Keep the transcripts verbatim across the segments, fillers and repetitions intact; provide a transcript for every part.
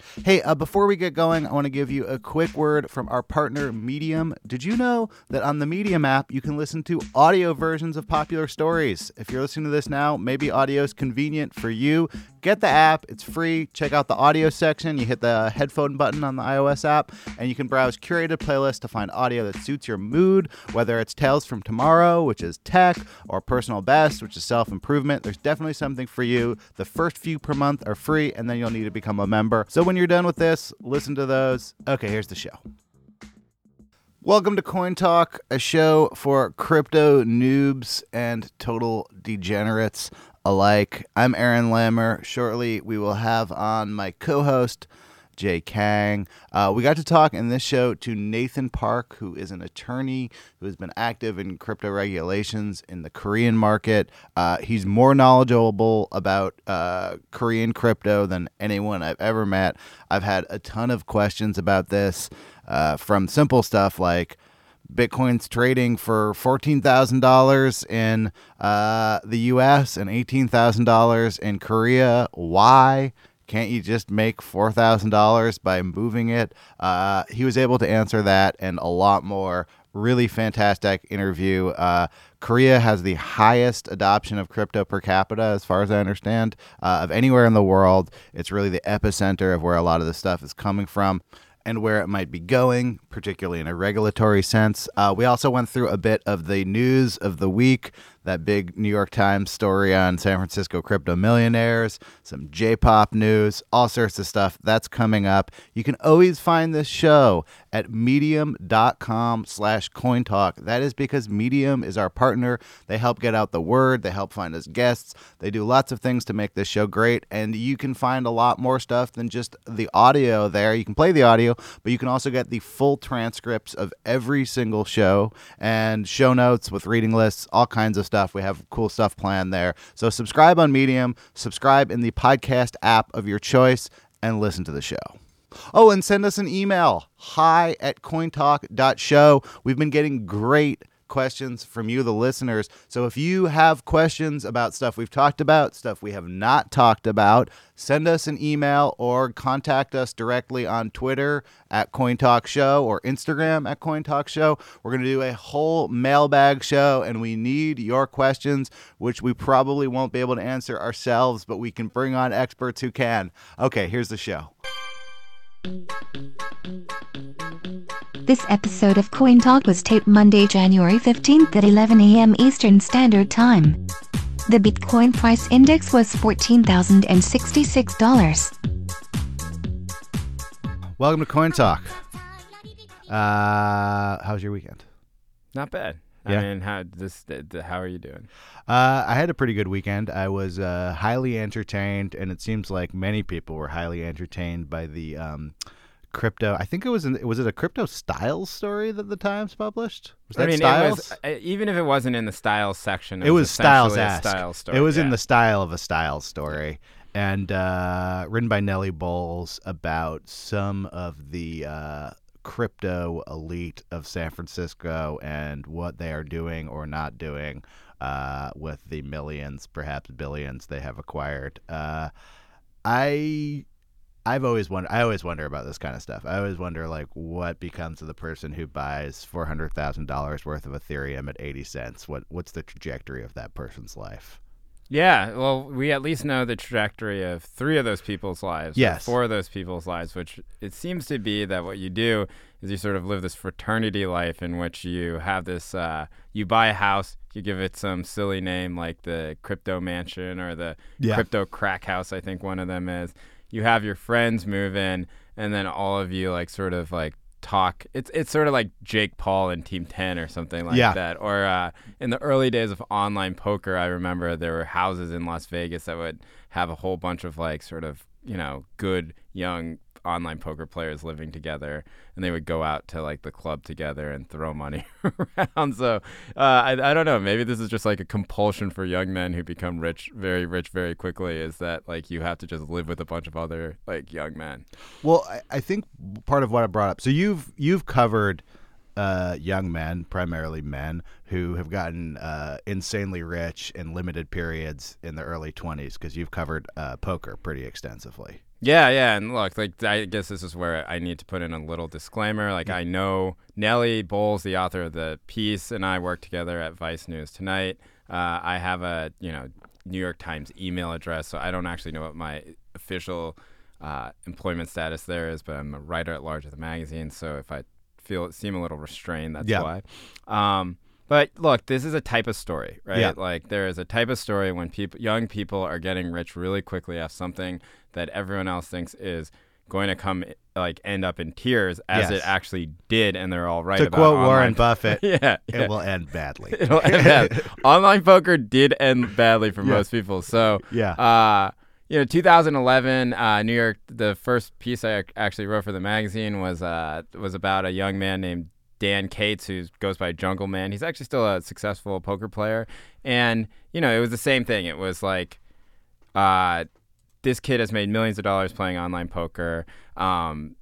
Hey, uh, before we get going, I want to give you a quick word from our partner, Medium. Did you know that on the Medium app, you can listen to audio versions of popular stories? If you're listening to this now, maybe audio is convenient for you. Get the app. It's free. Check out the audio section. You hit the headphone button on the iOS app, and you can browse curated playlists to find audio that suits your mood, whether it's Tales from Tomorrow, which is tech, or Personal Best, which is self-improvement. There's definitely something for you. The first few per month are free, and then you'll need to become a member. So when you're done with this, listen to those. Okay, here's the show. Welcome to Coin Talk, a show for crypto noobs and total degenerates alike. I'm Aaron Lammer. Shortly, we will have on my co-host, Jay Kang. Uh, we got to talk in this show to Nathan Park, who is an attorney who has been active in crypto regulations in the Korean market. Uh, he's more knowledgeable about uh, Korean crypto than anyone I've ever met. I've had a ton of questions about this, uh, from simple stuff like Bitcoin's trading for fourteen thousand dollars in uh, the U S and eighteen thousand dollars in Korea. Why? Can't you just make four thousand dollars by moving it? Uh, he was able to answer that and a lot more. Really fantastic interview. Uh, Korea has the highest adoption of crypto per capita, as far as I understand, uh, of anywhere in the world. It's really the epicenter of where a lot of this stuff is coming from and where it might be going, particularly in a regulatory sense. Uh, we also went through a bit of the news of the week, that big New York Times story on San Francisco crypto millionaires, some J-pop news, all sorts of stuff. That's coming up. You can always find this show at medium.com slash cointalk. That is because Medium is our partner. They help get out the word. They help find us guests. They do lots of things to make this show great, and you can find a lot more stuff than just the audio there. You can play the audio, but you can also get the full transcripts of every single show and show notes with reading lists, all kinds of stuff. We have cool stuff planned there. So subscribe on Medium, subscribe in the podcast app of your choice, and listen to the show. Oh, and send us an email, hi at cointalk dot show. We've been getting great questions from you, the listeners. So if you have questions about stuff we've talked about, stuff we have not talked about, send us an email or contact us directly on Twitter at CoinTalkShow or Instagram at CoinTalkShow. We're going to do a whole mailbag show, and we need your questions, which we probably won't be able to answer ourselves, but we can bring on experts who can. Okay, here's the show. This episode of Coin Talk was taped Monday, January fifteenth at eleven a.m. Eastern Standard Time. The Bitcoin price index was fourteen thousand sixty-six dollars. Welcome to Coin Talk. Uh, how was your weekend? Not bad. Yeah. I mean, how this? How are you doing? Uh, I had a pretty good weekend. I was uh, highly entertained, and it seems like many people were highly entertained by the um, crypto. I think it was. In, was it a crypto Styles story that the Times published? Was that I mean, Styles? It was, even if it wasn't in the Styles section, it, it was, was Styles essentially a asked. Styles story. It was yeah. in the style of a Styles story, and uh, written by Nellie Bowles about some of the Uh, crypto elite of San Francisco and what they are doing or not doing uh, with the millions, perhaps billions they have acquired. Uh, I, I've always wondered. I always wonder about this kind of stuff. I always wonder, like, what becomes of the person who buys four hundred thousand dollars worth of Ethereum at eighty cents. What what's the trajectory of that person's life? Yeah, well, we at least know the trajectory of three of those people's lives. Yes. Four of those people's lives, which it seems to be that what you do is you sort of live this fraternity life in which you have this, uh, you buy a house, you give it some silly name like the Crypto Mansion or the Yeah. Crypto Crack House, I think one of them is. You have your friends move in, and then all of you like sort of like talk. It's it's sort of like Jake Paul and Team ten or something like Yeah. that. Or uh, in the early days of online poker, I remember there were houses in Las Vegas that would have a whole bunch of like sort of, you know, good young online poker players living together, and they would go out to like the club together and throw money around. So uh, I, I don't know, maybe this is just like a compulsion for young men who become rich, very rich very quickly, is that like you have to just live with a bunch of other like young men. Well, I, I think part of what I brought up, so you've you've covered uh, young men, primarily men, who have gotten uh, insanely rich in limited periods in the early twenties, because you've covered uh, poker pretty extensively. Yeah, yeah, and look, like I guess this is where I need to put in a little disclaimer. Like, yeah. I know Nellie Bowles, the author of the piece, and I work together at Vice News Tonight. Uh, I have a you know New York Times email address, so I don't actually know what my official uh, employment status there is, but I'm a writer at large of the magazine. So if I feel seem a little restrained, that's yeah. why. Um, But look, this is a type of story, right? Yeah. Like there is a type of story when people, young people are getting rich really quickly off something that everyone else thinks is going to come, like end up in tears, as Yes. it actually did, and they're all right to about quote online Warren Buffett, yeah, it yeah. will end badly. It'll end bad. Online poker did end badly for Yeah. most people. So, Yeah. uh, you know, two thousand eleven, uh, New York. The first piece I ac- actually wrote for the magazine was uh, was about a young man named Dan Cates, who goes by Jungle Man. He's actually still a successful poker player. And, you know, it was the same thing. It was like, uh, this kid has made millions of dollars playing online poker. Um,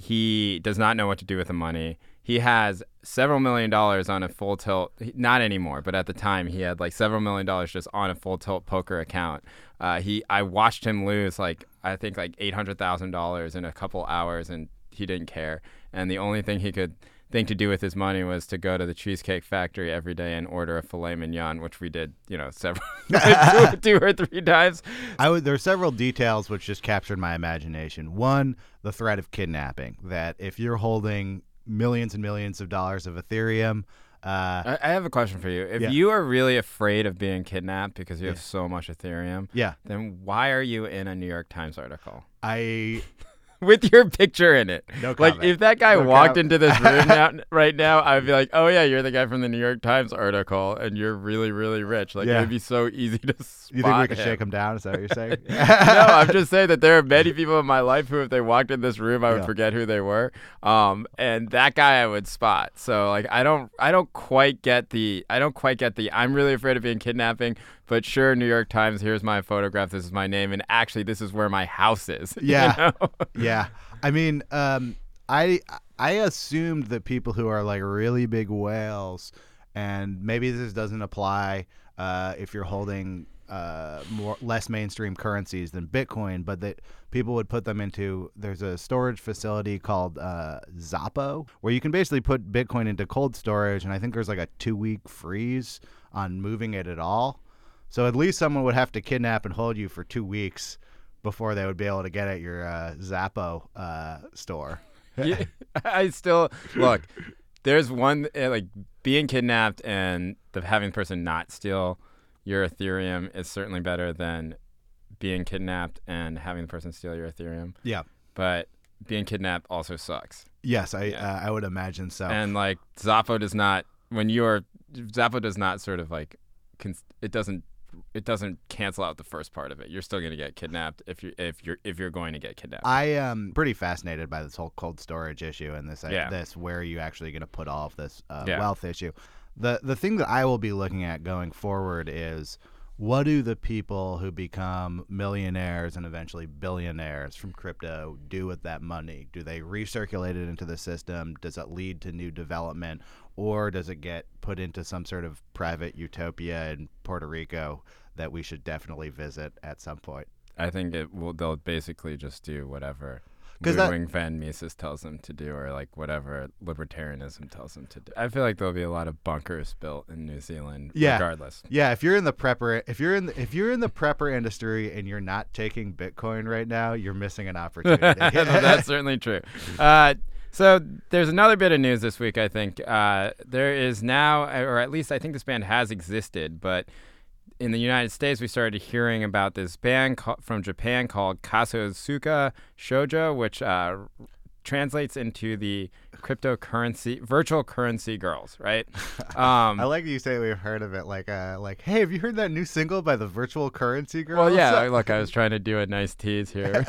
he does not know what to do with the money. He has several million dollars on a full tilt. Not anymore, but at the time he had like several million dollars just on a full tilt poker account. Uh, he, I watched him lose like, I think like eight hundred thousand dollars in a couple hours, and he didn't care. And the only thing he could thing to do with his money was to go to the Cheesecake Factory every day and order a filet mignon, which we did, you know, several two, two or three times. I would, there are several details which just captured my imagination. One, the threat of kidnapping. That if you're holding millions and millions of dollars of Ethereum. Uh, I, I have a question for you. If yeah. you are really afraid of being kidnapped because you have Yeah. so much Ethereum, yeah, then why are you in a New York Times article? I With your picture in it. No Like, comment. if that guy No walked com- into this room now, right now, I would be like, oh, yeah, you're the guy from the New York Times article, and you're really, really rich. Like, Yeah. it would be so easy to spot you think we could him. shake him down? Is that what you're saying? No, I'm just saying that there are many people in my life who, if they walked in this room, I would Yeah. forget who they were. Um, and that guy I would spot. So, like, I don't, I don't quite get the, I don't quite get the, I'm really afraid of being kidnapping, but sure, New York Times, here's my photograph, this is my name, and actually, this is where my house is. Yeah. You know? Yeah. I mean, um, I I assumed that people who are like really big whales, and maybe this doesn't apply uh, if you're holding uh, more less mainstream currencies than Bitcoin, but that people would put them into, there's a storage facility called uh, Zappo, where you can basically put Bitcoin into cold storage, and I think there's like a two-week freeze on moving it at all. So at least someone would have to kidnap and hold you for two weeks before they would be able to get at your uh, Zappo uh, store. Yeah, I still look. There's one uh, like being kidnapped and the having the person not steal your Ethereum is certainly better than being kidnapped and having the person steal your Ethereum. Yeah. But being kidnapped also sucks. Yes, I Yeah. uh, I would imagine so. And like Zappo does not when you're Zappo does not sort of like cons- it doesn't it doesn't cancel out the first part of it. You're still going to get kidnapped if you if you're if you're going to get kidnapped. I am pretty fascinated by this whole cold storage issue and this uh, Yeah. this where are you actually going to put all of this uh, Yeah. wealth issue. The the thing that I will be looking at going forward is, what do the people who become millionaires and eventually billionaires from crypto do with that money? Do they recirculate it into the system? Does it lead to new development? Or does it get put into some sort of private utopia in Puerto Rico that we should definitely visit at some point? I think it will. They'll basically just do whatever 'Cause that- Ludwig van Mises tells them to do, or like whatever libertarianism tells them to do. I feel like there'll be a lot of bunkers built in New Zealand, Yeah. regardless. Yeah, if you're in the prepper, if you're in the, if you're in the prepper industry and you're not taking Bitcoin right now, you're missing an opportunity. That's certainly true. Uh, so there's another bit of news this week. I think uh, there is now, or at least I think this band has existed, but in the United States, we started hearing about this band ca- from Japan called Kazosuka Shoujo, which uh, translates into the cryptocurrency, virtual currency girls, right? Um, I like that you say we've heard of it. Like, uh, like, hey, have you heard that new single by the Virtual Currency Girls? well, yeah, look, I was trying to do a nice tease here.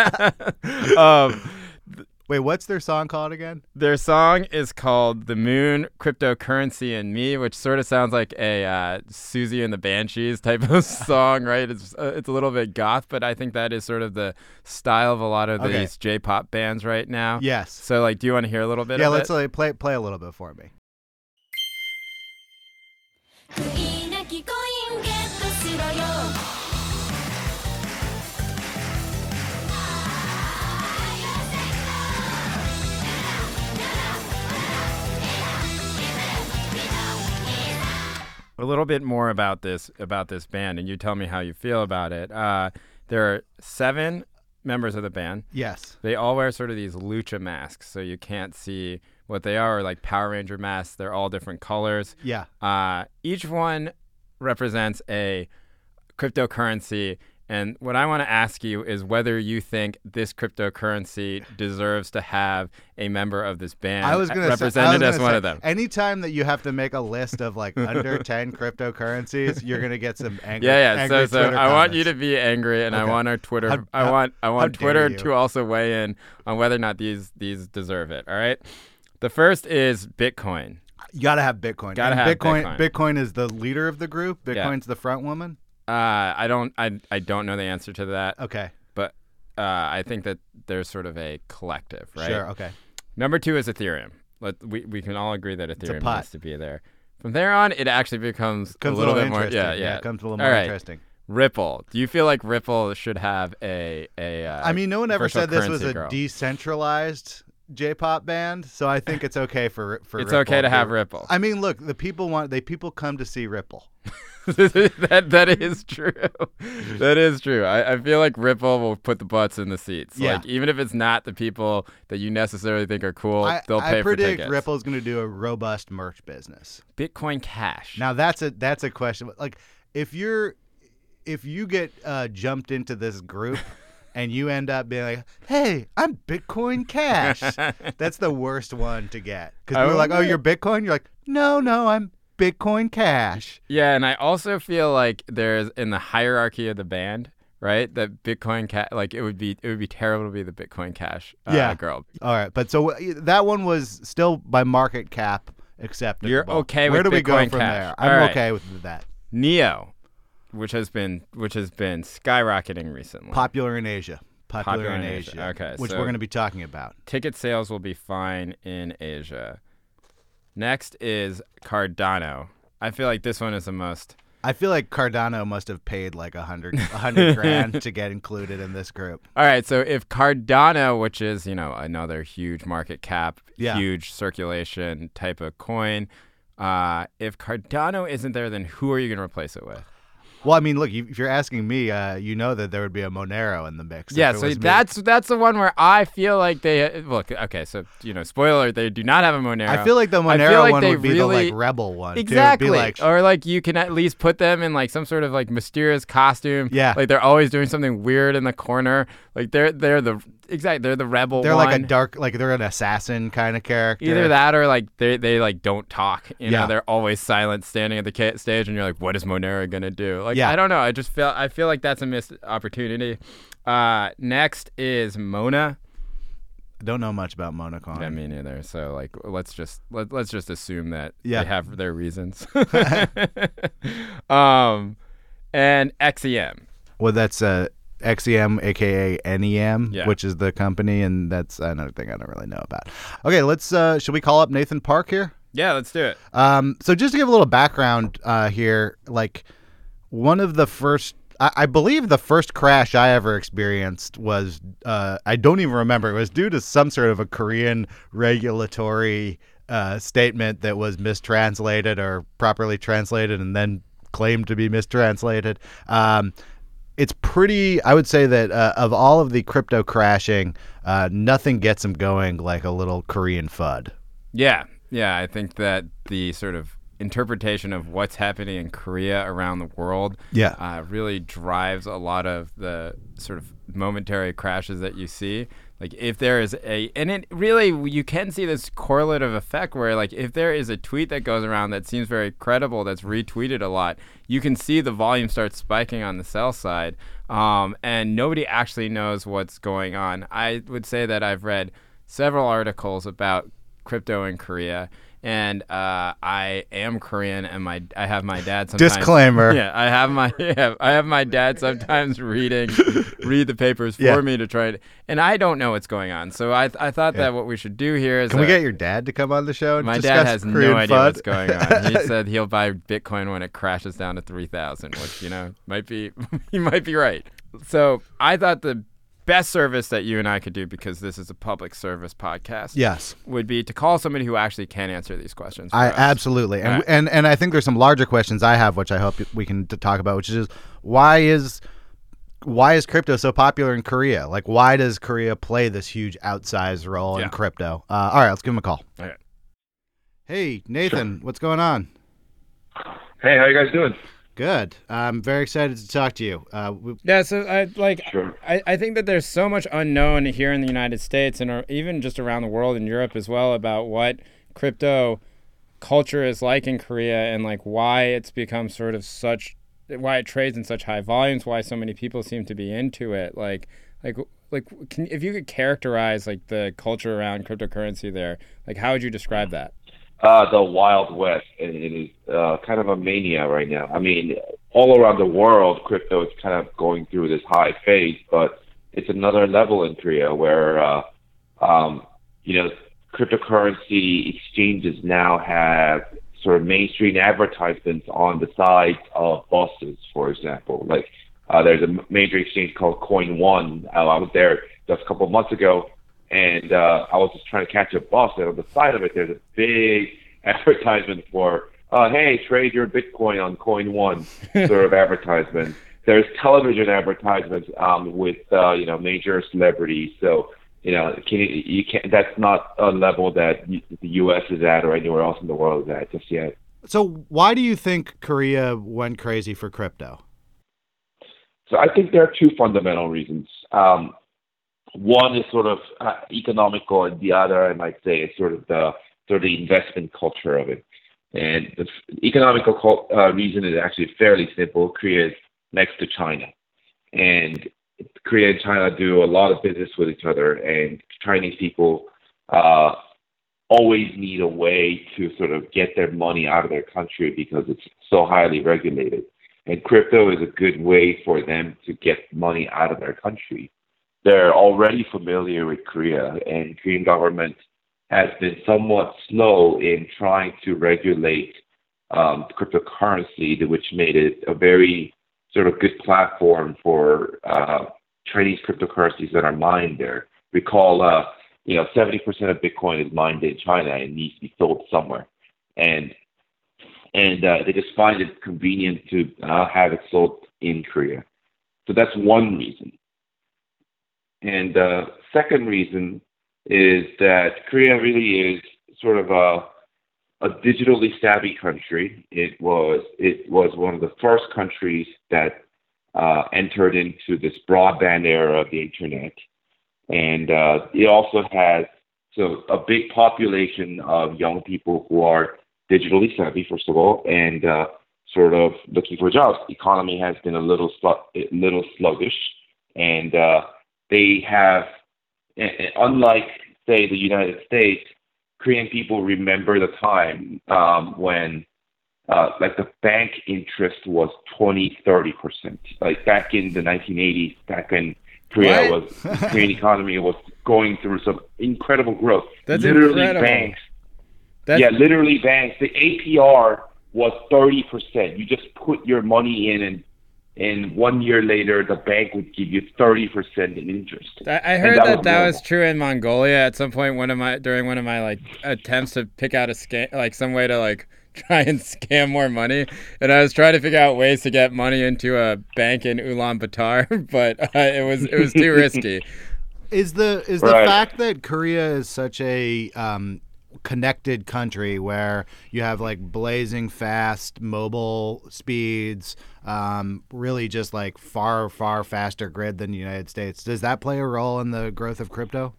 um, Wait, what's their song called again? Their song is called "The Moon, Cryptocurrency, and Me," which sort of sounds like a uh, Susie and the Banshees type of song, right? It's uh, it's a little bit goth, but I think that is sort of the style of a lot of Okay. these J-pop bands right now. Yes. So, like, do you want to hear a little bit Yeah, of let's it? like, play play a little bit for me. 悔いなきコインゲットしろよ a little bit more about this about this band, and you tell me how you feel about it. Uh, there are seven members of the band. Yes. They all wear sort of these lucha masks, so you can't see what they are, or like Power Ranger masks. They're all different colors. Yeah. Uh, each one represents a cryptocurrency. And what I want to ask you is whether you think this cryptocurrency deserves to have a member of this band I was gonna represented say, I was as gonna one say, of them. Anytime that you have to make a list of like under ten cryptocurrencies, you're gonna get some angry. Yeah, yeah. Angry So, so Twitter I want you comments. to be angry, and I Okay. want our Twitter. How- I how- want I want how dare Twitter you. to also weigh in on whether or not these these deserve it. All right. The first is Bitcoin. You gotta have Bitcoin. Gotta And have Bitcoin. Bitcoin. Bitcoin is the leader of the group. Yeah. Bitcoin's the front woman. Uh, I don't I I don't know the answer to that, Okay. but uh, I think that there's sort of a collective, right? Sure. Okay. Number two is Ethereum. Let, we we can all agree that a Ethereum putt. needs to be there. From there on, it actually becomes Comes a little, bit more. interesting. Yeah, yeah. It comes a little All more right. interesting. Ripple. Do you feel like Ripple should have a a? Uh, I mean, no one ever virtual said this was currency a girl? decentralized J-pop band, so I think it's okay for for. It's Ripple okay to have Ripple. I mean, look, the people want they people come to see Ripple. that that is true. That is true. I, I feel like Ripple will put the butts in the seats. Yeah. Like even if it's not the people that you necessarily think are cool, I, they'll pay I for predict tickets. Ripple's going to do a robust merch business. Bitcoin Cash. Now that's a that's a question. Like if you're if you get uh, jumped into this group. And you end up being like, "Hey, I'm Bitcoin Cash." That's the worst one to get because I we're like, "Oh, wonder- you're Bitcoin." You're like, "No, no, I'm Bitcoin Cash." Yeah, and I also feel like there's in the hierarchy of the band, right? That Bitcoin Cash, like it would be it would be terrible to be the Bitcoin Cash uh, Yeah. girl. All right, but so uh, that one was still by market cap acceptable. You're okay Where with do we go Bitcoin from Cash? there? I'm All right. okay with that. Neo, which has been which has been skyrocketing recently. Popular in Asia. Popular, Popular in in Asia. Asia. Okay, which so- we're going to be talking about. Ticket sales will be fine in Asia. Next is Cardano. I feel like this one is the most. I feel like Cardano must have paid like a hundred, a hundred grand to get included in this group. All right, so if Cardano, which is, you know, another huge market cap, Yeah. huge circulation type of coin, uh, if Cardano isn't there, then who are you going to replace it with? Well, I mean, look, you- if you're asking me, uh, you know that there would be a Monero in the mix. if Yeah, it so was me. that's that's the one where I feel like they look. Okay, so you know, spoiler: they do not have a Monero. I feel like the I feel Monero like one they would be really- the like rebel one. too. It'd be Exactly. like, Or like you can at least put them in like some sort of like mysterious costume. Yeah. Like they're always doing something weird in the corner. Like they're they're the exact they're the rebel they're one. like a dark, like they're an assassin kind of character. Either that or like they they like don't talk. You Yeah. know, they're always silent standing at the ca- stage and you're like, what is Monero going to do? Like Yeah. I don't know. I just feel I feel like that's a missed opportunity. Uh next is Mona. I don't know much about Monocoin. Yeah, me neither. So like, let's just let, let's just assume that Yeah. they have their reasons. um, and X E M. Well, that's uh, X E M, aka N E M, Yeah. which is the company, and that's another thing I don't really know about. Okay, let's. Uh, should we call up Nathan Park here? Yeah, let's do it. Um, so just to give a little background uh, here, like one of the first, I, I believe the first crash I ever experienced was, uh, I don't even remember. It was due to some sort of a Korean regulatory uh, statement that was mistranslated or properly translated and then claimed to be mistranslated. Um, it's pretty, I would say that uh, of all of the crypto crashing, uh, nothing gets them going like a little Korean FUD. Yeah, yeah. I think that the sort of interpretation of what's happening in Korea around the world, Yeah. uh, really drives a lot of the sort of momentary crashes that you see. Like if there is a, and it really, you can see this correlative effect where like if there is a tweet that goes around that seems very credible, that's retweeted a lot, you can see the volume start spiking on the sell side, um, and nobody actually knows what's going on. I would say that I've read several articles about crypto in Korea, and uh, I am Korean, and my I have my dad sometimes. Disclaimer. Yeah, I have my yeah, I have my dad sometimes reading read the papers for Yeah. me to try to, and I don't know what's going on. So I I thought Yeah. that what we should do here is Can we uh, get your dad to come on the show? And my discuss dad has Korean no idea FUD? what's going on. He said he'll buy Bitcoin when it crashes down to three thousand, which you know might be he might be right. So I thought the best service that you and I could do, because this is a public service podcast, Yes. would be to call somebody who actually can answer these questions for I us. absolutely. And, Right. and and I think there's some larger questions I have, which I hope we can t- talk about, which is why is why is crypto so popular in Korea? Like, why does Korea play this huge outsized role Yeah. in crypto? Uh, all right, let's give him a call. Okay. Hey, Nathan, what's going on? Hey, how you guys doing? Good. I'm very excited to talk to you. Uh, we, Yeah, so I like Sure. I, I think that there's so much unknown here in the United States and or even just around the world in Europe as well about what crypto culture is like in Korea, and like why it's become sort of such why it trades in such high volumes, why so many people seem to be into it. Like like like can, if you could characterize like the culture around cryptocurrency there, like how would you describe that? Uh, the Wild West, and it is uh, kind of a mania right now. I mean, all around the world, crypto is kind of going through this high phase, but it's another level in Korea where, uh, um, you know, cryptocurrency exchanges now have sort of mainstream advertisements on the sides of buses, for example. Like, uh, there's a major exchange called Coin One. Uh, I was there just a couple of months ago. And uh, I was just trying to catch a bus, and on the side of it, there's a big advertisement for, uh, hey, trade your Bitcoin on Coin One, sort of advertisement. There's television advertisements um, with, uh, you know, major celebrities. So, you know, can you, you can't. That's not a level that the U S is at or anywhere else in the world is at just yet. so why do you think Korea went crazy for crypto? So I think there are two fundamental reasons. Um, One is sort of uh, economical, and the other, I might say, is sort of the sort of the investment culture of it. And the f- economical cul- uh, reason is actually fairly simple. Korea is next to China, and Korea and China do a lot of business with each other. And Chinese people uh, always need a way to sort of get their money out of their country because it's so highly regulated. And crypto is a good way for them to get money out of their country. They're already familiar with Korea, and Korean government has been somewhat slow in trying to regulate um, cryptocurrency, which made it a very sort of good platform for uh, Chinese cryptocurrencies that are mined there. Recall, uh, you know, seventy percent of Bitcoin is mined in China and needs to be sold somewhere, and and uh, they just find it convenient to uh, have it sold in Korea. So that's one reason. And the uh, second reason is that Korea really is sort of a, a digitally savvy country. It was it was one of the first countries that uh, entered into this broadband era of the internet, and uh, it also has so a big population of young people who are digitally savvy, first of all, and uh, sort of looking for jobs. The economy has been a little slu- a little sluggish, and uh, they have, unlike, say, the United States, Korean people remember the time um, when, uh, like, the bank interest was twenty, thirty percent. Like, back in the nineteen eighties, back when Korea What? was, the Korean economy was going through some incredible growth. That's literally incredible. banks. That's, Yeah, literally banks. The A P R was thirty percent. You just put your money in, and and one year later, the bank would give you thirty percent in interest. I, I And heard that that was that was normal. true in Mongolia at some point. One of my during one of my like attempts to pick out a scam, like some way to like try and scam more money, and I was trying to figure out ways to get money into a bank in Ulaanbaatar, but uh, it was it was too risky. Is the is the Right. fact that Korea is such a um, connected country where you have like blazing fast mobile speeds, um, really just like far far faster grid than the United States? Does that play a role in the growth of crypto?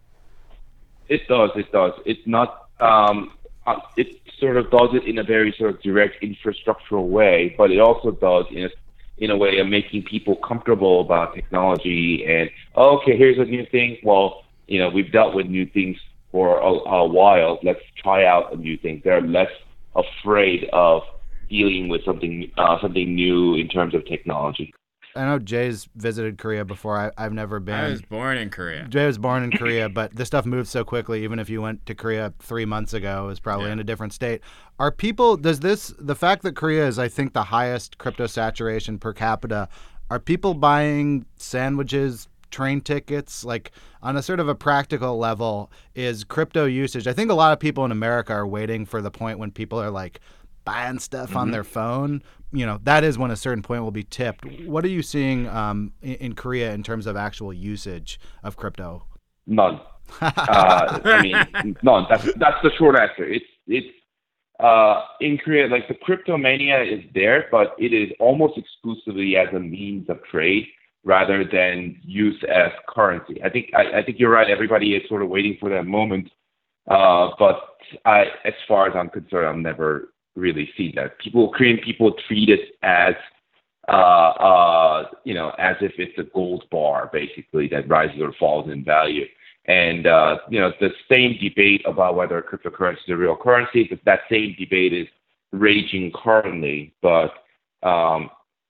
It does. It does. It's not. Um, uh, it sort of does it in a very sort of direct infrastructural way, but it also does in a, in a way of making people comfortable about technology. And oh, okay, here's a new thing. Well, you know, we've dealt with new things for a, a while. Let's try out a new thing. They're less afraid of dealing with something uh, something new in terms of technology. I know Jay's visited Korea before. I, I've never been. I was born in Korea. Jay was born in Korea, but this stuff moves so quickly. Even if you went to Korea three months ago, it was probably Yeah. in a different state. Are people, does this, the fact that Korea is, I think, the highest crypto saturation per capita, are people buying sandwiches train tickets? Like on a sort of a practical level, is crypto usage? I think a lot of people in America are waiting for the point when people are like buying stuff mm-hmm. on their phone. You know, that is when a certain point will be tipped. What are you seeing um, in, in Korea in terms of actual usage of crypto? None. uh, I mean, none. That's that's the short answer. It's it's uh, in Korea, like the crypto mania is there, but it is almost exclusively as a means of trade rather than used as currency. I think I, I think you're right. Everybody is sort of waiting for that moment, uh, but I, as far as I'm concerned, I've never really seen that. People, Korean people, treat it as uh, uh, you know, as if it's a gold bar, basically that rises or falls in value. And, uh, you know, the same debate about whether cryptocurrency is a real currency, but that same debate is raging currently. But um,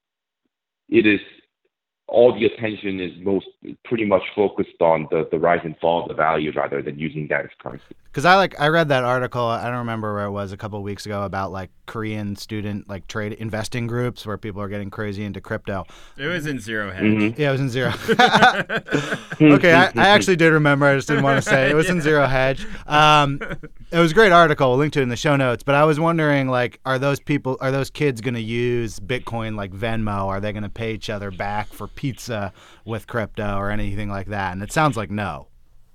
it is, all the attention is most pretty much focused on the, the rise and fall of the value rather than using that as currency. Because I like I read that article, I don't remember where it was, a couple of weeks ago about like Korean student like trade investing groups where people are getting crazy into crypto. It was in Zero Hedge. Mm-hmm. Yeah, it was in Zero. Okay, I, I actually did remember. I just didn't want to say it. It was in Zero Hedge. Um, it was a great article. We'll link to it in the show notes. But I was wondering, like, are those people, are those kids going to use Bitcoin like Venmo? Are they going to pay each other back for pizza with crypto or anything like that? And it sounds like no.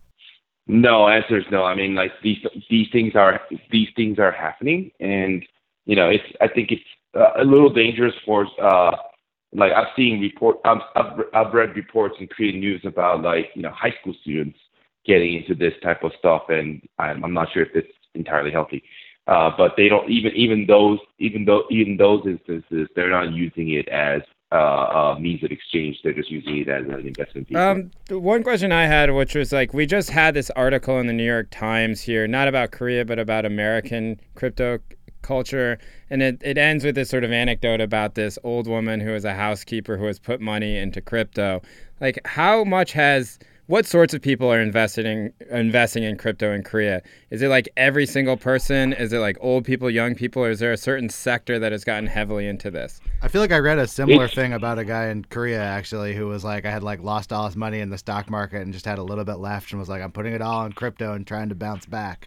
No, answer is no. I mean, like these these things are these things are happening, and you know, it's I think it's uh, a little dangerous for uh, like I've seen report I've, I've I've read reports in Korean news about like you know high school students getting into this type of stuff, and I'm I'm not sure if it's entirely healthy. Uh, but they don't even even those even though even those instances they're not using it as uh, uh, means of exchange. They're just using it as an investment vehicle. Um, the one question I had, which was like, we just had this article in the New York Times here, not about Korea, but about American crypto culture. And it, it ends with this sort of anecdote about this old woman who was a housekeeper who has put money into crypto. Like, how much has... What sorts of people are investing in, investing in crypto in Korea? Is it like every single person? Is it like old people, young people? Or is there a certain sector that has gotten heavily into this? I feel like I read a similar thing about a guy in Korea, actually, who was like, I had like lost all his money in the stock market and just had a little bit left and was like, I'm putting it all in crypto and trying to bounce back.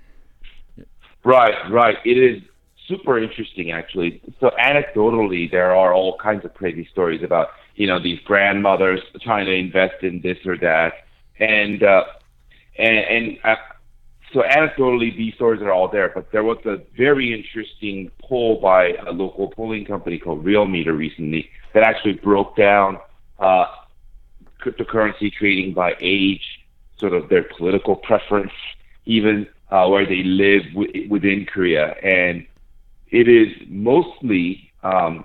Right, right. It is super interesting, actually. So anecdotally, there are all kinds of crazy stories about, you know, these grandmothers trying to invest in this or that. And uh, and, and uh, so anecdotally, these stories are all there. But there was a very interesting poll by a local polling company called Realmeter recently that actually broke down uh, cryptocurrency trading by age, sort of their political preference, even uh, where they live w- within Korea. And it is mostly um,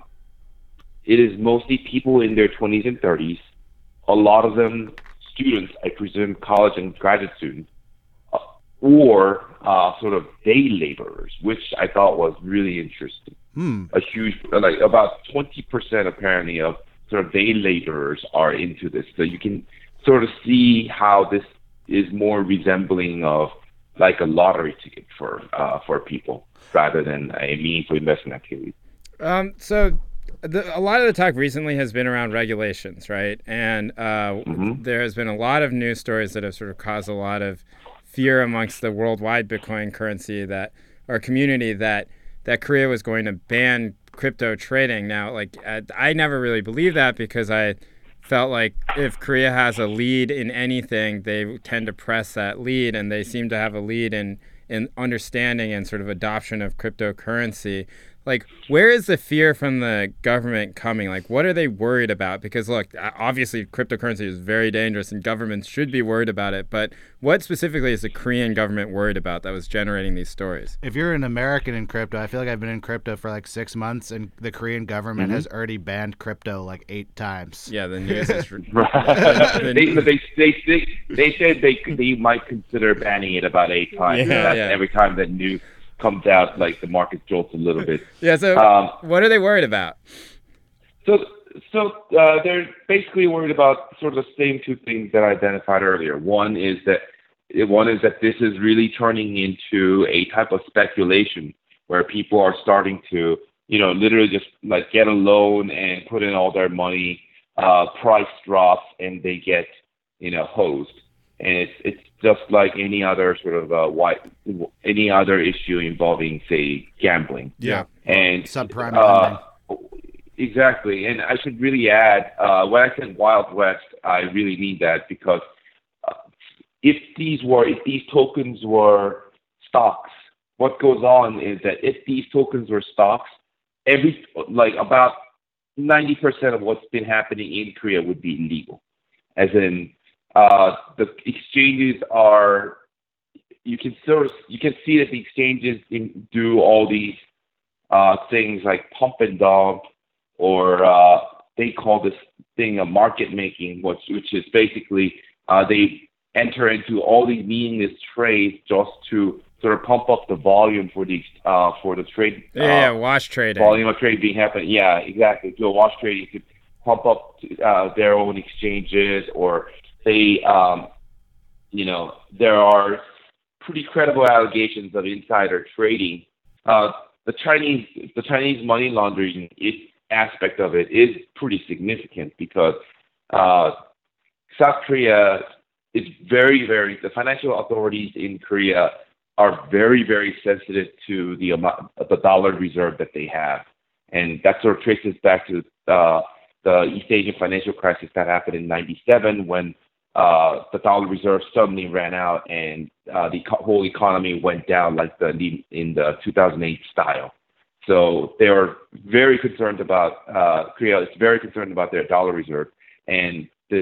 it is mostly people in their twenties and thirties. A lot of them students, I presume college and graduate students, uh, or uh, sort of day laborers, which I thought was really interesting. Hmm. A huge, like about twenty percent apparently of sort of day laborers are into this. So you can sort of see how this is more resembling of like a lottery ticket for uh, for people rather than a meaningful investment activity. Um, so The, a lot of the talk recently has been around regulations, right? And uh, mm-hmm. there has been a lot of news stories that have sort of caused a lot of fear amongst the worldwide Bitcoin currency that or community that that Korea was going to ban crypto trading. Now, like I, I never really believed that because I felt like if Korea has a lead in anything, they tend to press that lead, and they seem to have a lead in in understanding and sort of adoption of cryptocurrency. Like, where is the fear from the government coming? Like, what are they worried about? Because, look, obviously cryptocurrency is very dangerous and governments should be worried about it. But what specifically is the Korean government worried about that was generating these stories? If you're an American in crypto, I feel like I've been in crypto for like six months and the Korean government mm-hmm. has already banned crypto like eight times. Yeah, the news is... right. they, they, they, they, they said they, they might consider banning it about eight times. Yeah, That's yeah. Every time that news comes out, like the market jolts a little bit. Yeah. So, um, what are they worried about? So, so uh, they're basically worried about sort of the same two things that I identified earlier. One is that one is that this is really turning into a type of speculation where people are starting to, you know, literally just like get a loan and put in all their money. Uh, price drops and they get you know, hosed, and it's it's just like any other sort of uh, white any other issue involving, say, gambling. Yeah. And Subprime uh, lending. exactly. And I should really add, uh, when I said Wild West, I really mean that because uh, if these were if these tokens were stocks, what goes on is that if these tokens were stocks, every like about ninety percent of what's been happening in Korea would be illegal. As in, uh, the exchanges are, you can sort of, you can see that the exchanges in, do all these uh, things like pump and dump, or uh, they call this thing a market making, which, which is basically uh, they enter into all these meaningless trades just to sort of pump up the volume for the uh, for the trade. Yeah, yeah, uh, wash trading. Volume of trade being happening. Yeah, exactly. Do a wash trade, you could pump up uh, their own exchanges, or they, um, you know, there are pretty credible allegations of insider trading. Uh, the Chinese, the Chinese money laundering is, aspect of it is pretty significant because uh, South Korea is very, very. The financial authorities in Korea are very, very sensitive to the amount, the dollar reserve that they have, and that sort of traces back to uh, the East Asian financial crisis that happened in ninety-seven, when uh, the dollar reserve suddenly ran out and uh, the co- whole economy went down like the in the two thousand eight style. So they are very concerned about uh, Korea. is very concerned about their dollar reserve, and this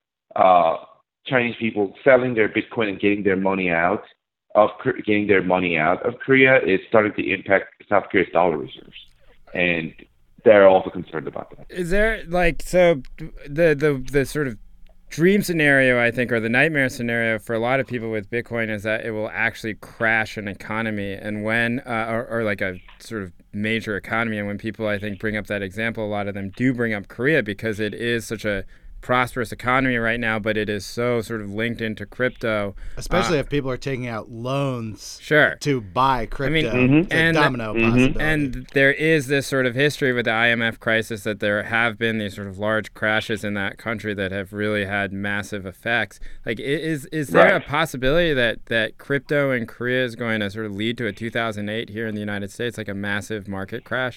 uh, Chinese people selling their Bitcoin and getting their money out of getting their money out of Korea is starting to impact South Korea's dollar reserves, and they're also concerned about that. Is there like so the the the sort of dream scenario, I think, or the nightmare scenario for a lot of people with Bitcoin is that it will actually crash an economy, and when uh, or, or like a sort of major economy, and when people, I think, bring up that example, a lot of them do bring up Korea because it is such a prosperous economy right now, but it is so sort of linked into crypto. Especially uh, if people are taking out loans sure. to buy crypto. I mean, mm-hmm. It's a and, domino mm-hmm. possibility. And there is this sort of history with the I M F crisis that there have been these sort of large crashes in that country that have really had massive effects. Like, is is there Right. a possibility that, that crypto in Korea is going to sort of lead to a two thousand eight here in the United States, like a massive market crash?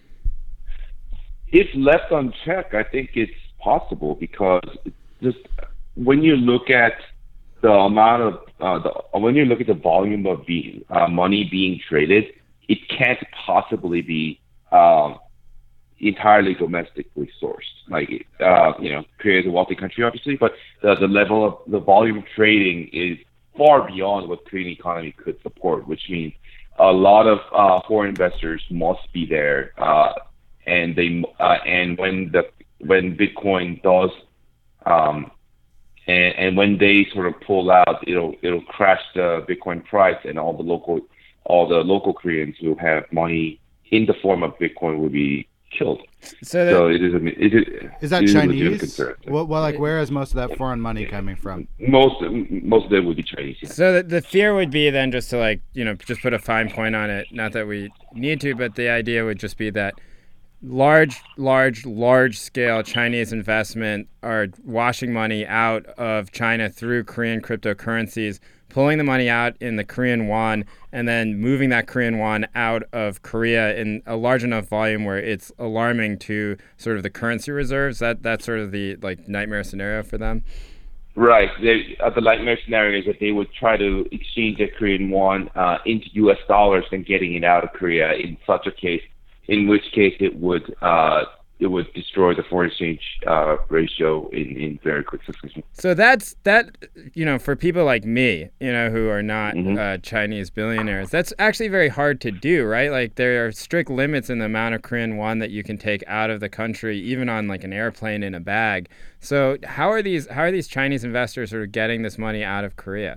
If left unchecked, I think it's possible, because just when you look at the amount of uh, the when you look at the volume of be, uh, money being traded, it can't possibly be um, entirely domestically sourced. Like uh, you know, Korea is a wealthy country, obviously, but the the level of the volume of trading is far beyond what Korean economy could support, which means a lot of uh, foreign investors must be there, uh, and they uh, and when the when Bitcoin does, um, and, and when they sort of pull out, it'll it'll crash the Bitcoin price, and all the local all the local Koreans who have money in the form of Bitcoin will be killed. So, that, So it is a it is, Is that it is a legitimate Chinese? concern. Well, well, like, where is most of that foreign money coming from? Most most of them would be Chinese. Yeah. So the, the fear would be then, just to like, you know, just put a fine point on it, not that we need to, but the idea would just be that large, large, large scale Chinese investment are washing money out of China through Korean cryptocurrencies, pulling the money out in the Korean won, and then moving that Korean won out of Korea in a large enough volume where it's alarming to sort of the currency reserves. That that's sort of the like nightmare scenario for them. Right. They, uh, the nightmare scenario is that they would try to exchange the Korean won uh, into U S dollars and getting it out of Korea. In such a case, in which case it would uh, it would destroy the foreign exchange uh, ratio in, in very quick succession. So that's that. You know, for people like me, you know, who are not Mhm. uh, Chinese billionaires, that's actually very hard to do, right? Like, there are strict limits in the amount of Korean won that you can take out of the country, even on like an airplane in a bag. So how are these how are these Chinese investors sort of getting this money out of Korea?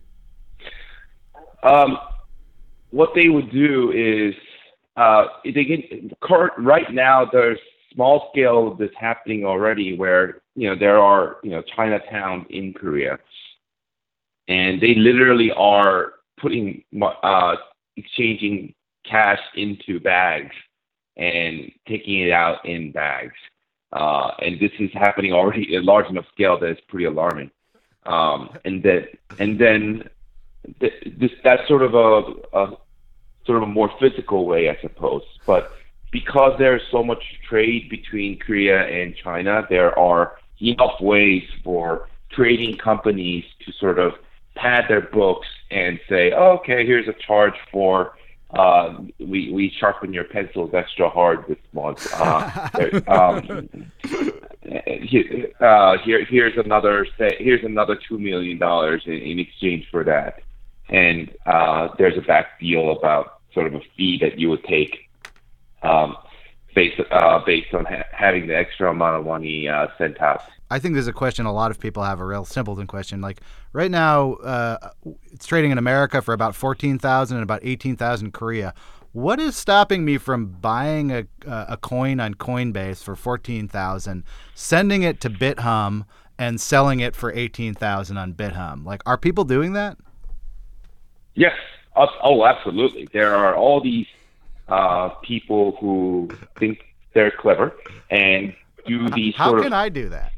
Um, what they would do is uh, they get current right now. There's small scale that's happening already, where you know there are you know Chinatown in Korea, and they literally are putting uh, exchanging cash into bags and taking it out in bags. Uh, and this is happening already at large enough scale that it's pretty alarming. um, and then and then th- this that's sort of a, a sort of a more physical way, I suppose. But because there's so much trade between Korea and China, there are enough ways for trading companies to sort of pad their books and say, oh, okay, here's a charge for uh, we we sharpen your pencils extra hard this month. Uh, there- um, here, uh, here here's another say, here's another two million dollars in, in exchange for that, and uh, there's a back deal about sort of a fee that you would take um, based uh, based on ha- having the extra amount of money uh, sent out. I think there's a question a lot of people have, a real simpleton question. Like right now, uh, it's trading in America for about fourteen thousand and about eighteen thousand in Korea. What is stopping me from buying a a coin on Coinbase for fourteen thousand, sending it to BitHum, and selling it for eighteen thousand on BitHum? Like, are people doing that? Yes. Uh, oh, absolutely. There are all these uh, people who think they're clever and do these How sort can of... I do that?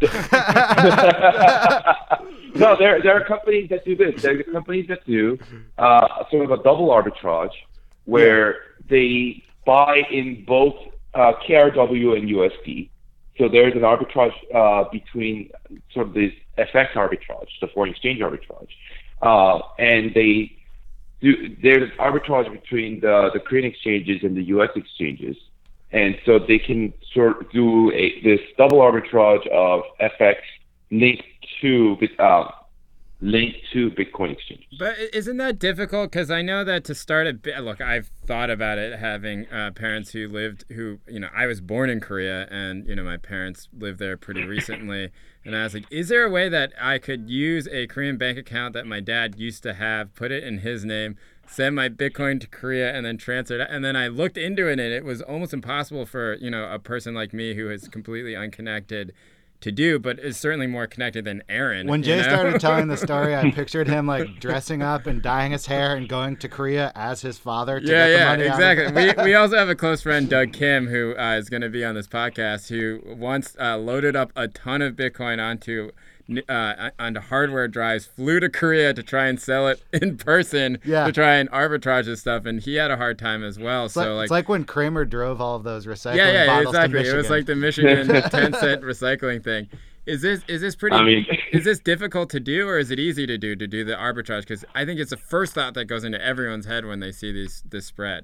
No, there there are companies that do this. There are companies that do uh, sort of a double arbitrage where they buy in both uh, K R W and U S D. So there's an arbitrage uh, between sort of this F X arbitrage, the foreign exchange arbitrage, uh, and they do. There's arbitrage between the the Korean exchanges and the U S exchanges. And so they can sort of do a, this double arbitrage of F X linked to uh, linked to Bitcoin exchanges. But isn't that difficult? Because I know that to start a bit, look, I've thought about it having uh, parents who lived, who, you know, I was born in Korea and, you know, my parents lived there pretty recently. And I was like, is there a way that I could use a Korean bank account that my dad used to have, put it in his name, send my Bitcoin to Korea, and then transfer it? And then I looked into it, and it was almost impossible for, you know, a person like me who is completely unconnected to do, but is certainly more connected than Aaron. When Jay you know? started telling the story, I pictured him like dressing up and dyeing his hair and going to Korea as his father to yeah, get the yeah, money exactly. out of we we also have a close friend, Doug Kim, who uh, is going to be on this podcast, who once uh, loaded up a ton of Bitcoin onto uh, onto hardware drives, flew to Korea to try and sell it in person Yeah. to try and arbitrage this stuff, and he had a hard time as well. It's, so like, like, it's like when Kramer drove all of those recycling yeah, yeah, bottles exactly. to It Michigan. was like the Michigan ten cent recycling thing. Is this is this pretty? I mean, is this difficult to do, or is it easy to do to do the arbitrage? Because I think it's the first thought that goes into everyone's head when they see these this spread.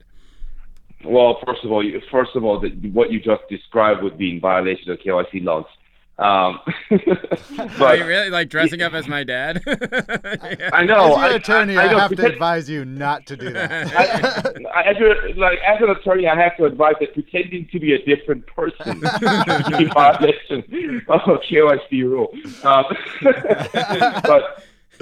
well, first of all, you, first of all, the, what you just described would be in violation of K Y C laws. Um, Are but you really like dressing up as my dad? Yeah. I know. As your I, attorney, I, I, I know, have to pretend- advise you not to do that. I, I, as, a, like, as an attorney, I have to advise that pretending to be a different person is in violation of a K Y C rule. Um, but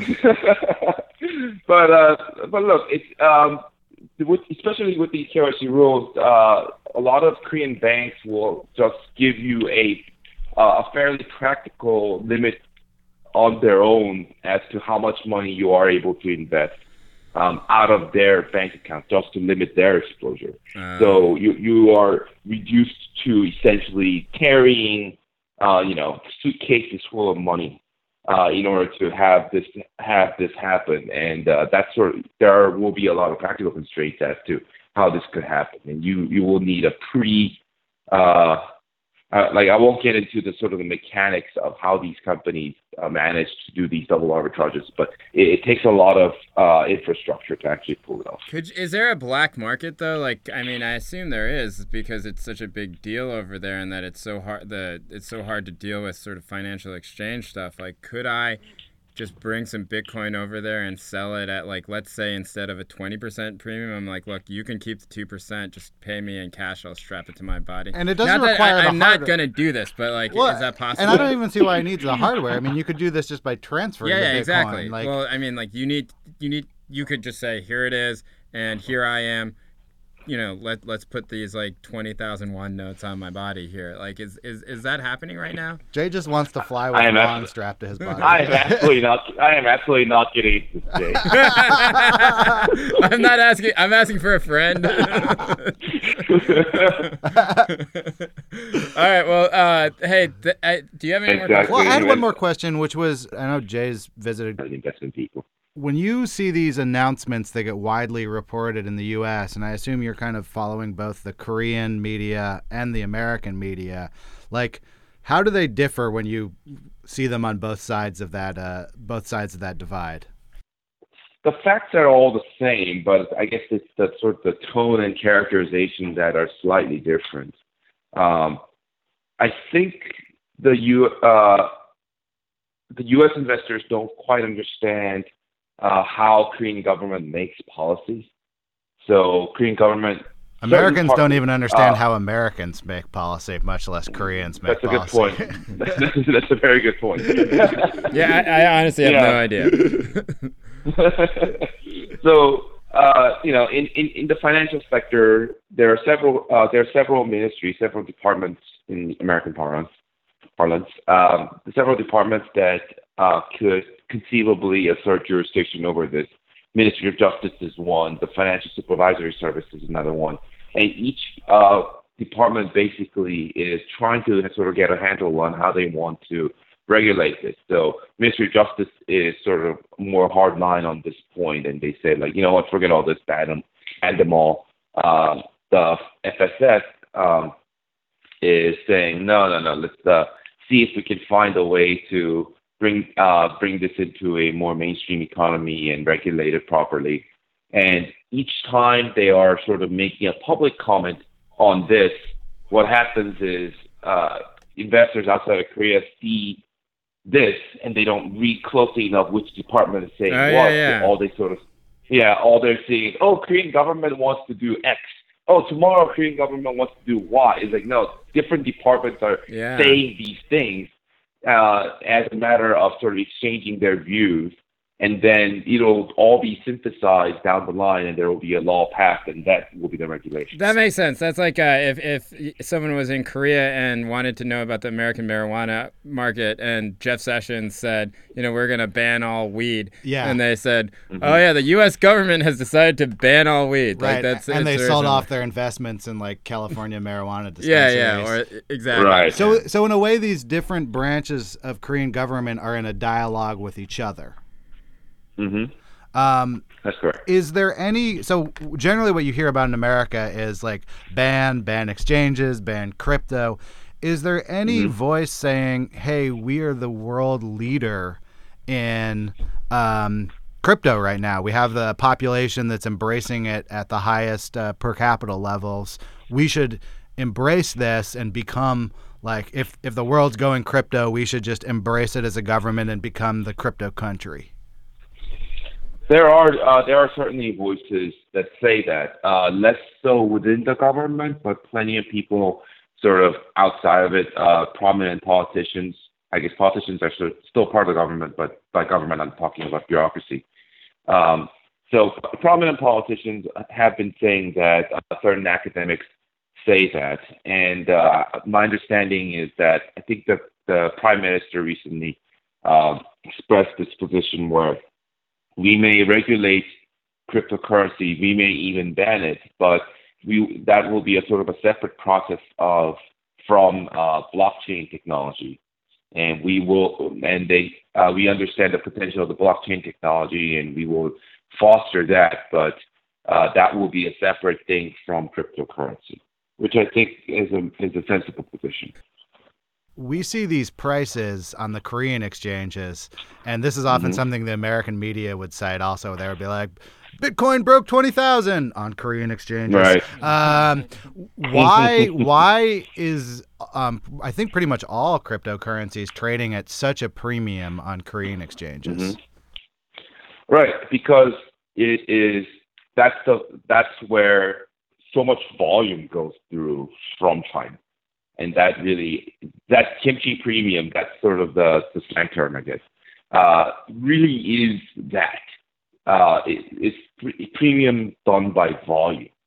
but uh, but look, it's um, with, especially with these K Y C rules, uh, a lot of Korean banks will just give you a uh, a fairly practical limit on their own as to how much money you are able to invest um, out of their bank account, just to limit their exposure. Uh, So you you are reduced to essentially carrying, uh, you know, suitcases full of money uh, in order to have this have this happen, and uh, that's sort of, there will be a lot of practical constraints as to how this could happen, and you you will need a pretty uh, uh, like I won't get into the sort of the mechanics of how these companies uh, manage to do these double arbitrages, but it, it takes a lot of uh, infrastructure to actually pull it off. Could, is there a black market though? Like, I mean, I assume there is because it's such a big deal over there, and that it's so hard. The it's so hard to deal with sort of financial exchange stuff. Like, could I just bring some Bitcoin over there and sell it at, like, let's say instead of a twenty percent premium, I'm like, look, you can keep the two percent, just pay me in cash, I'll strap it to my body. And it doesn't not that require I, the I'm not hardware. going to do this, but, like, Well, is that possible? And I don't even see why it needs the hardware. I mean, you could do this just by transferring yeah, the yeah, Bitcoin. exactly. Like, well, I mean, like, you need, you need, you could just say, here it is, and here I am. you know, let let's put these like twenty thousand won notes on my body here. Like, is is is that happening right now? Jay just wants to fly with I am one abso- strapped to his body. I am absolutely not. I am absolutely not getting into this day. I'm not asking. I'm asking for a friend. All right. Well, uh, hey, th- I, do you have any more Exactly. questions? Well, I had one more question, which was, I know Jay's visited. Investment people. When you see these announcements that get widely reported in the U S, and I assume you're kind of following both the Korean media and the American media, like, how do they differ when you see them on both sides of that, uh, both sides of that divide? The facts are all the same, but I guess it's the sort of the tone and characterization that are slightly different. Um, I think the U uh, the U S investors don't quite understand uh, how Korean government makes policy. So Korean government Americans part- don't even understand uh, how Americans make policy, much less Koreans make That's a good policy. point. that's, that's a very good point. Yeah, I, I honestly have Yeah. no idea. So, uh, you know, in, in, in the financial sector, there are several uh, there are several ministries, several departments in American parlance. Parlance, um, several departments that uh, could conceivably assert jurisdiction over this. Ministry of Justice is one. The Financial Supervisory Service is another one. And each uh, department basically is trying to sort of get a handle on how they want to regulate this. So Ministry of Justice is sort of more hard line on this point, and they say, like, you know what, forget all this, ban them, ban them all. Uh, the F S S um, is saying, no, no, no, let's uh, see if we can find a way to bring uh, bring this into a more mainstream economy and regulate it properly. And each time they are sort of making a public comment on this, what happens is uh, investors outside of Korea see this and they don't read closely enough which department is saying Oh, what. yeah, yeah. So all they sort of, yeah, all they're seeing, oh, Korean government wants to do X. Oh, tomorrow Korean government wants to do Y. It's like, no, different departments are Yeah. saying these things uh, as a matter of sort of exchanging their views. And then it'll all be synthesized down the line, and there will be a law passed, and that will be the regulation. That makes sense. That's like uh, if if someone was in Korea and wanted to know about the American marijuana market, and Jeff Sessions said, you know, we're going to ban all weed. Yeah. And they said, oh, yeah, the U S government has decided to ban all weed. Right, Like, that's, and they it's sold very off similar. their investments in like California marijuana Yeah, dispensaries. yeah, or exactly. Right. So, so in a way, these different branches of Korean government are in a dialogue with each other. Mm-hmm. Um, That's correct. is there any? So generally, what you hear about in America is like ban, ban exchanges, ban crypto. Is there any Mm-hmm. voice saying, "Hey, we are the world leader in um, crypto right now. We have the population that's embracing it at the highest uh, per capita levels. We should embrace this and become like if if the world's going crypto, we should just embrace it as a government and become the crypto country." There are uh, there are certainly voices that say that, uh, less so within the government, but plenty of people sort of outside of it, uh, prominent politicians. I guess politicians are sort of still part of the government, but by government I'm talking about bureaucracy. Um, so prominent politicians have been saying that, uh, certain academics say that, and uh, my understanding is that I think that the Prime Minister recently um, expressed this position where we may regulate cryptocurrency, we may even ban it, but we that will be a sort of a separate process of from uh, blockchain technology, and we will and they uh, we understand the potential of the blockchain technology, and we will foster that, but uh, that will be a separate thing from cryptocurrency, which I think is a is a sensible position. We see these prices on the Korean exchanges, and this is often Mhm. something the American media would cite also. They would be like, Bitcoin broke twenty thousand on Korean exchanges. Right. Um, why why is, um, I think pretty much all cryptocurrencies trading at such a premium on Korean exchanges? Mhm. Right, because it is that's the that's where so much volume goes through from China, and that really that kimchi premium, that's sort of the the slang term, I guess, uh, really is that uh, it, it's pre- premium done by volume.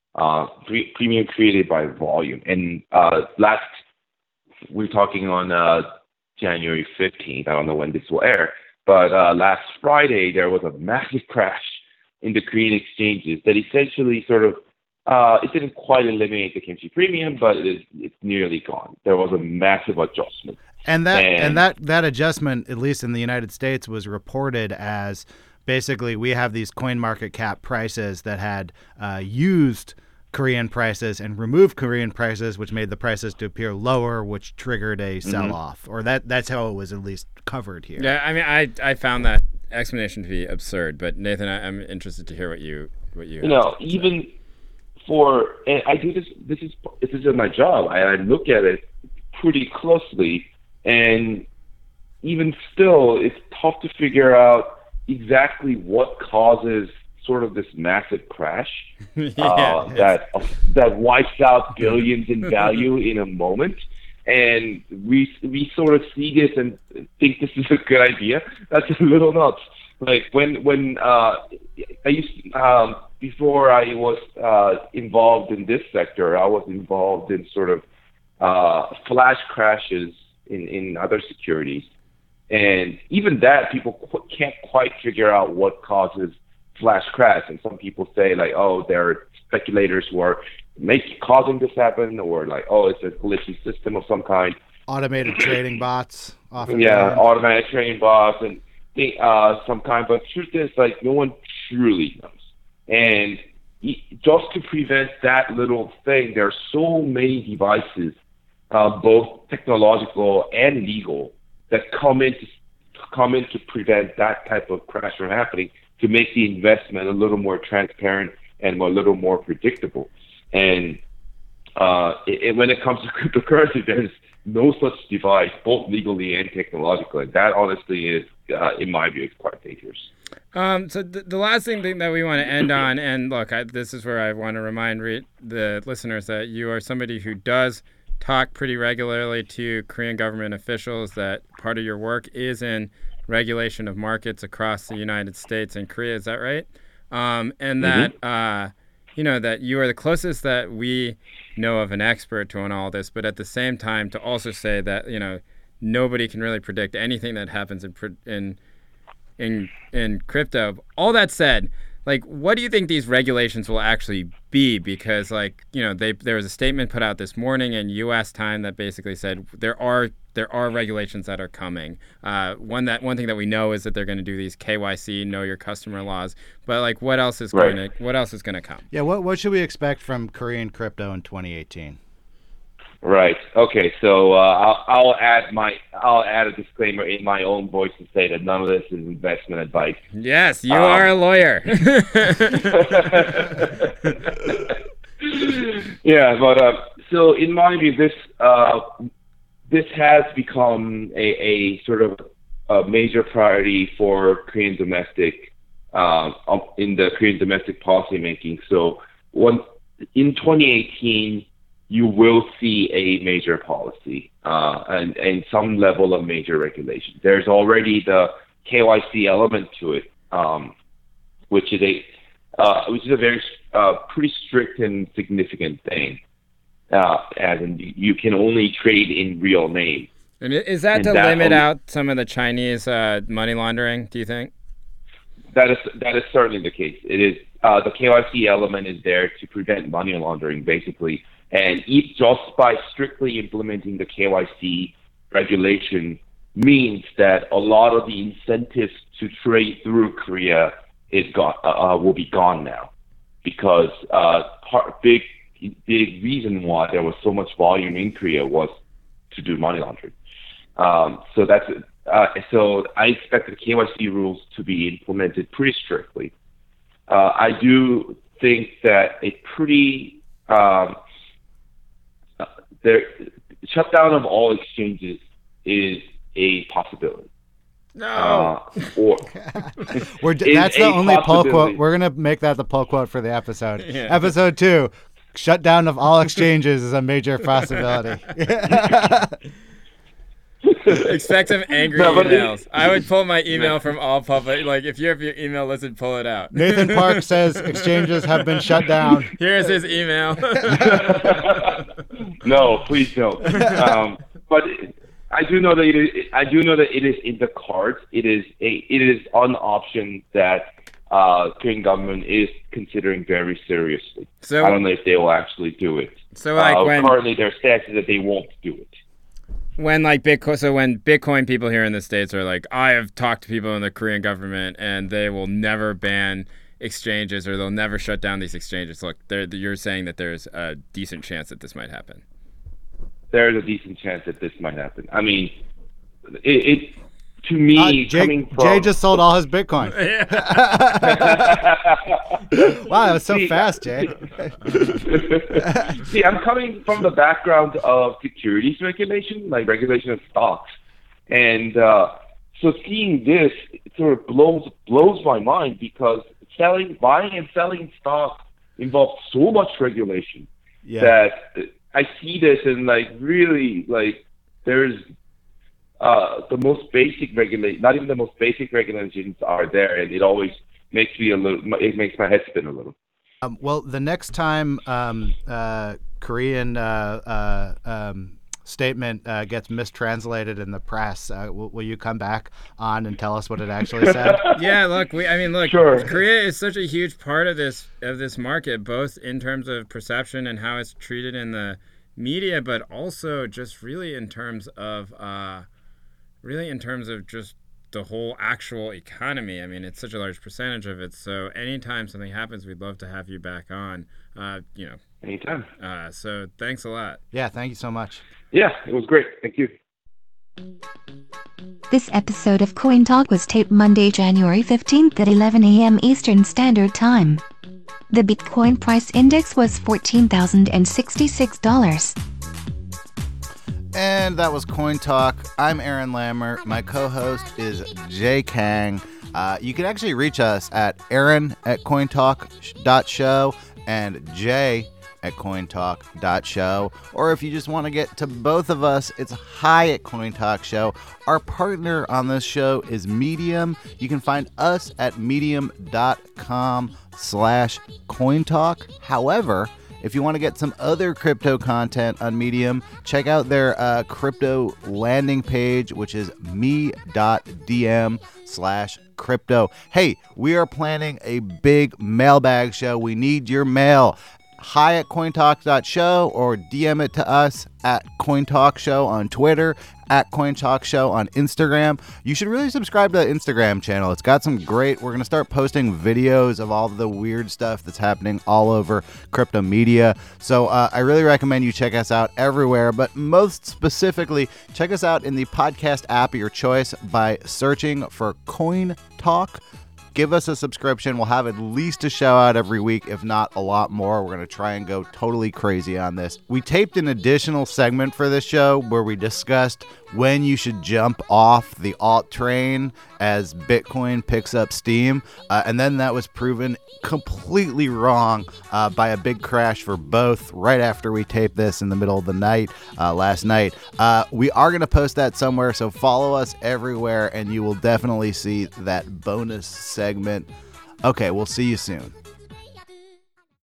uh, pre- premium created by volume. And uh, last, we're talking on uh, January fifteenth. I don't know when this will air, but uh, last Friday there was a massive crash in the Korean exchanges that essentially sort of uh, it didn't quite eliminate the kimchi premium, but it is, it's nearly gone. There was a massive adjustment. And that and, And- that that adjustment, at least in the United States, was reported as basically we have these coin market cap prices that had uh, used Korean prices and removed Korean prices, which made the prices to appear lower, which triggered a sell-off. Or that that's how it was at least covered here. Yeah, I mean, I I found that explanation to be absurd, but Nathan, I, I'm interested to hear what you what you. You know, even for, and I do this, this is, this is my job. I, I look at it pretty closely, and even still, it's tough to figure out exactly what causes sort of this massive crash yeah, uh, yes. that uh, that wipes out billions in value in a moment. And we we sort of see this and think this is a good idea. That's a little nuts. Like when when uh, I used um, before I was uh, involved in this sector, I was involved in sort of uh, flash crashes in, in other securities, and even that people qu- can't quite figure out what causes flash crash. And some people say like, oh, there are speculators who are make causing this happen, or like, oh, it's a glitchy system of some kind. Automated trading bots. Often Yeah, done. automatic trading bots and uh, some kind. But truth is, like, no one truly knows. And e- just to prevent that little thing, there are so many devices, uh, both technological and legal, that come in to come in to prevent that type of crash from happening, to make the investment a little more transparent and a little more predictable. And uh, it, it, when it comes to cryptocurrency, there's no such device, both legally and technologically. That honestly is, uh, in my view, is quite dangerous. Um, so th- the last thing that we want to end on, and look, I, this is where I want to remind re- the listeners that you are somebody who does talk pretty regularly to Korean government officials, that part of your work is in regulation of markets across the United States and Korea. Is that right? Um, and that, Mm-hmm. uh, you know, that you are the closest that we know of an expert to on all this, but at the same time to also say that, you know, nobody can really predict anything that happens in in in in crypto. All that said, like, what do you think these regulations will actually be? Because, like, you know, they there was a statement put out this morning in U S time that basically said there are there are regulations that are coming. Uh, one that one thing that we know is that they're going to do these K Y C, know your customer laws. But, like, what else is Right. going to what else is going to come? Yeah, what what should we expect from Korean crypto in twenty eighteen? Right. Okay. So uh, I'll, I'll add my I'll add a disclaimer in my own voice to say that none of this is investment advice. Yes, you Um, are a lawyer. Yeah, but uh, so in my view, this uh, this has become a, a sort of a major priority for Korean domestic uh, in the Korean domestic policy making. So one in twenty eighteen, you will see a major policy uh, and and some level of major regulation. There's already the K Y C element to it, um, which is a uh, which is a very uh, pretty strict and significant thing. Uh, as in, you can only trade in real name. And i- is that And to that limit only- out some of the Chinese uh, money laundering, do you think? That is that is certainly the case. It is uh, the K Y C element is there to prevent money laundering, basically, and each, just by strictly implementing the K Y C regulation means that a lot of the incentives to trade through Korea is gone uh, will be gone now, because uh, part, big big reason why there was so much volume in Korea was to do money laundering. Um, so that's uh, so I expect the K Y C rules to be implemented pretty strictly. Uh, I do think that a pretty um, uh, there shutdown of all exchanges is a possibility. No. Uh, or We're, Is that's the a only poll possibility. quote. We're going to make that the poll quote for the episode. Yeah. Episode two, shutdown of all exchanges is a major possibility. Expect some angry No, but it- emails. I would pull my email from all public. Like, if you have your email listed, pull it out. Nathan Park says exchanges have been shut down. Here's his email. No, please don't. Um, but I do know that it is, I do know that it is in the cards. It is a it is an option that uh, Korean government is considering very seriously. So- I don't know if they will actually do it. So, like, uh, when- currently their stance is that they won't do it. When like Bitcoin, so when Bitcoin people here in the States are like, I have talked to people in the Korean government and they will never ban exchanges or they'll never shut down these exchanges. Look, you're saying that there's a decent chance that this might happen. There's a decent chance that this might happen. I mean, it, it to me Uh, Jay, coming from Jay just sold all his Bitcoin. Wow, that was so See, fast, Jay. See, I'm coming from the background of securities regulation, like regulation of stocks, and uh, so seeing this sort of blows blows my mind because selling, buying, and selling stocks involves so much regulation Yeah. that I see this and like really like there's uh, the most basic regulate, not even the most basic regulations are there, and it always makes me a little, it makes my head spin a little. Um, well, the next time um, uh, Korean uh, uh, um, statement uh, gets mistranslated in the press, uh, will, will you come back on and tell us what it actually said? Yeah, look, we I mean, look, Sure. Korea is such a huge part of this of this market, both in terms of perception and how it's treated in the media, but also just really in terms of uh, really in terms of just the whole actual economy. I mean, it's such a large percentage of it. So anytime something happens, we'd love to have you back on. Uh, you know, Anytime. uh, so thanks a lot. Yeah, thank you so much. Yeah, it was great. Thank you. This episode of Coin Talk was taped Monday, January fifteenth at eleven a.m. Eastern Standard Time. The Bitcoin price index was fourteen thousand sixty-six dollars. And that was Coin Talk. I'm Aaron Lammer. My co-host is Jay Kang. Uh, you can actually reach us at Aaron at cointalk.show and Jay at cointalk.show. Or if you just want to get to both of us, it's hi at Cointalk Show. Our partner on this show is Medium. You can find us at medium.com slash cointalk. However, if you want to get some other crypto content on Medium, check out their uh, crypto landing page, which is me.dm slash crypto. Hey, we are planning a big mailbag show. We need your mail. Hi at cointalk.show or D M it to us at cointalkshow on Twitter, at cointalkshow on Instagram. You should really subscribe to the Instagram channel. It's got some great, we're going to start posting videos of all the weird stuff that's happening all over crypto media. So uh, I really recommend you check us out everywhere, but most specifically, check us out in the podcast app of your choice by searching for Coin Talk. Give us a subscription. We'll have at least a show out every week, if not a lot more. We're going to try and go totally crazy on this. We taped an additional segment for this show where we discussed when you should jump off the alt train as Bitcoin picks up steam. Uh, and then that was proven completely wrong uh, by a big crash for both right after we taped this in the middle of the night uh, last night. Uh, we are going to post that somewhere, so follow us everywhere and you will definitely see that bonus segment. Okay, we'll see you soon.